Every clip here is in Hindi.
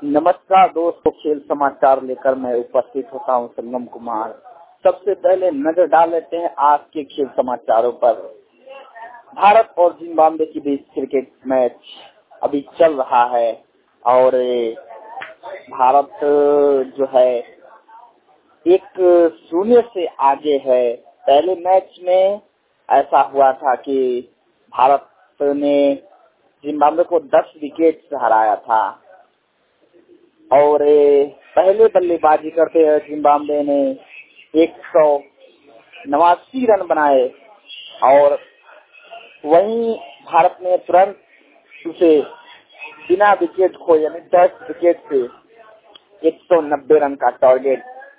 नमस्कार दोस्तों, खेल समाचार लेकर मैं उपस्थित होता हूं संगम कुमार। सबसे पहले नजर डाल लेते हैं आज के खेल समाचारों पर। भारत और जिम्बाब्वे के बीच क्रिकेट मैच अभी चल रहा है और भारत जो है 1-0 से आगे है। पहले मैच में ऐसा हुआ था कि भारत ने जिम्बाब्वे को 10 विकेट से हराया था और पहले बल्लेबाजी करते हुए जिम्बाब्वे ने 189 रन बनाए और वहीं भारत ने तुरंत उसे बिना विकेट खोए यानी 10 विकेट से 190 रन का टारगेट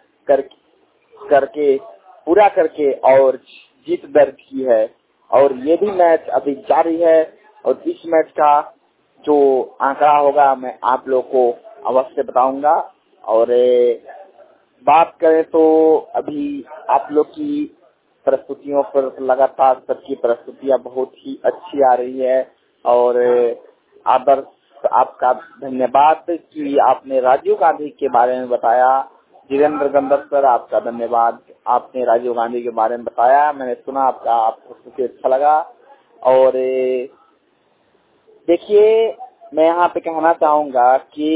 करके पूरा करके और जीत दर्ज की है। और ये भी मैच अभी जारी है और इस मैच का जो आंकड़ा होगा मैं आप लोग को अवश्य बताऊंगा। और बात करें तो अभी आप लोग की प्रस्तुतियों पर लगातार सबकी प्रस्तुतियां बहुत ही अच्छी आ रही है और आदर्श आपका धन्यवाद कि आपने राजीव गांधी के बारे में बताया। जितेंद्र गंधर सर, आपका धन्यवाद, आपने राजीव गांधी के बारे में बताया। मैंने सुना आपको अच्छा लगा। और देखिए, मैं यहाँ पे कहना चाहूंगा कि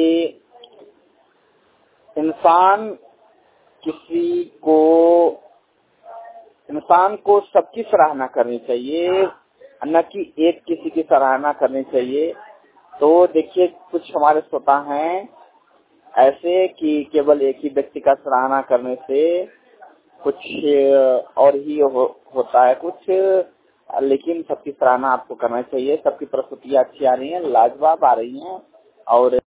इंसान को सबकी सराहना करनी चाहिए, न कि एक किसी की सराहना करनी चाहिए। तो देखिए, कुछ हमारे श्रोता हैं ऐसे कि केवल एक ही व्यक्ति का सराहना करने से कुछ और ही होता है कुछ, लेकिन सबकी सराहना आपको करना चाहिए। सबकी प्रस्तुतियां अच्छी आ रही हैं, लाजवाब आ रही हैं और